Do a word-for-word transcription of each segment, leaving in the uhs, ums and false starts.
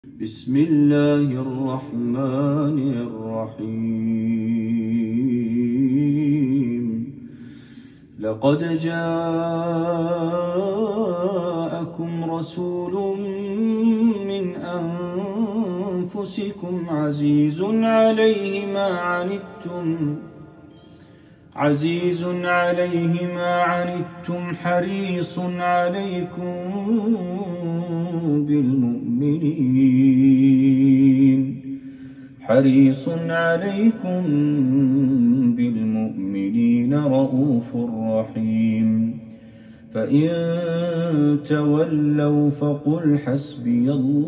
بسم الله الرحمن الرحيم. لقد جاءكم رسول من أنفسكم عزيز عليه ما عنتم عزيز عليه ما عنتم حريص عليكم بالمؤمنين حريص عليكم بالمؤمنين رءوف رحيم. فإن تولوا فقل حسبي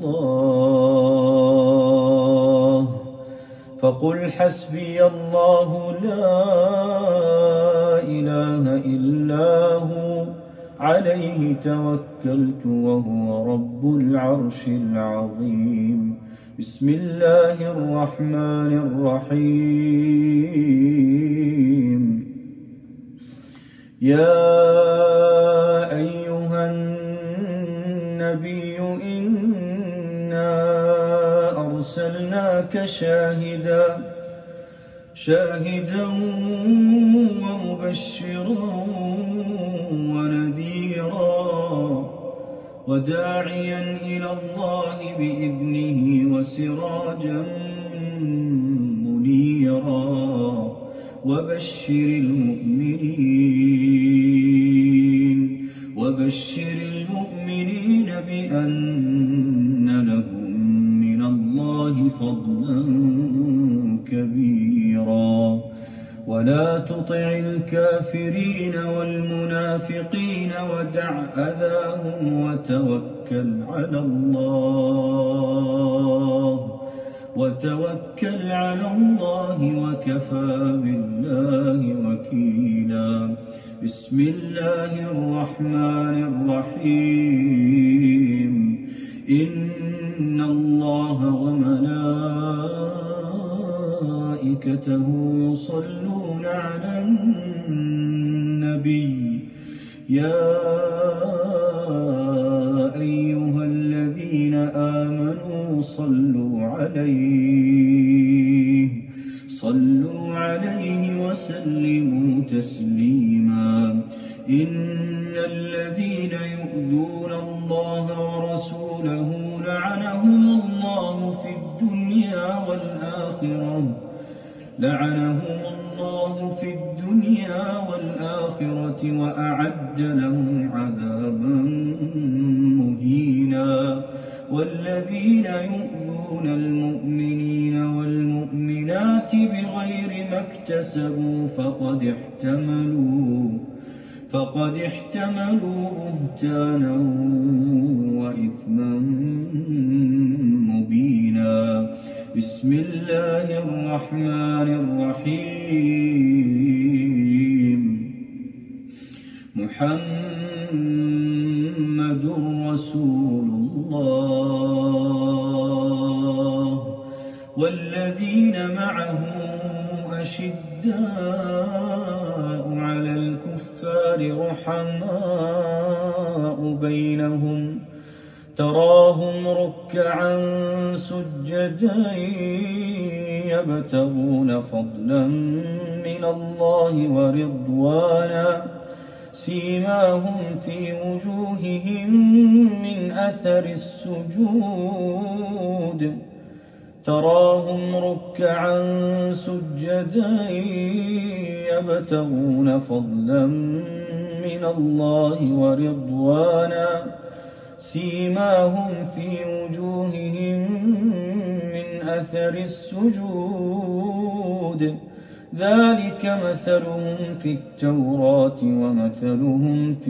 الله فقل حسبي الله لا إله إلا هو عليه توكلت وهو رب العرش العظيم. بسم الله الرحمن الرحيم. يا أيها النبي إنا أرسلناك شاهدا شاهدا ومبشرا ونذيرا وداعيا إلى الله بإذنه وسراجا منيرا وبشر المؤمنين وبشر المؤمنين بأن لهم من الله فضلا كبيرا. ولا تطع الكافرين والمنافقين ودع أذاهم وتوكل على الله وتوكل على الله وكفى بالله وكيلا. بسم الله الرحمن الرحيم. إن الله وملائكته يصلون على النبي يا أيها الذين آمنوا صلوا عليه صلوا عليه وسلموا تسليما. إن الذين يؤذون الله ورسوله لعنهم الله في الدنيا والآخرة لعنهم الله في الدنيا والآخرة وأعد لهم عذابا مهينا. والذين يؤذون المؤمنين والمؤمنات بغير ما اكتسبوا فقد احتملوا فقد احتملوا بهتانا وإثما مبينا. بسم الله الرحمن الرحيم. محمد رسول الله والذين معه أشداء على الكفار رحماء بينهم تراهم ركعا سجدا يبتغون فضلا من الله ورضوانا سيماهم في وجوههم من أثر السجود تراهم ركعا سجدا يبتغون فضلا من الله ورضوانا سيماهم في وجوههم من أثر السجود ذلك مثلهم في التوراة ومثلهم في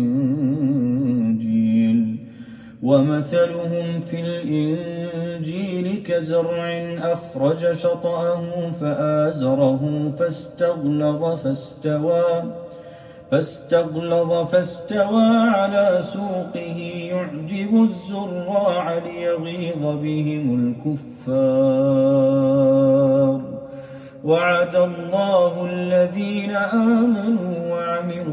الإنجيل ومثلهم في الإنجيل كزرع أخرج شطأه فآزره فاستغلظ فاستوى فاستغلظ فاستوى على سوقه يعجب الزراع ليغيظ بهم الكفار. وعد الله الذين آمنوا وعملوا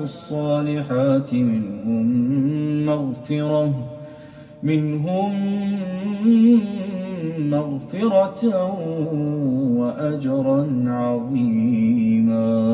الصالحات منهم مغفرة منهم مغفرة وأجرا عظيما.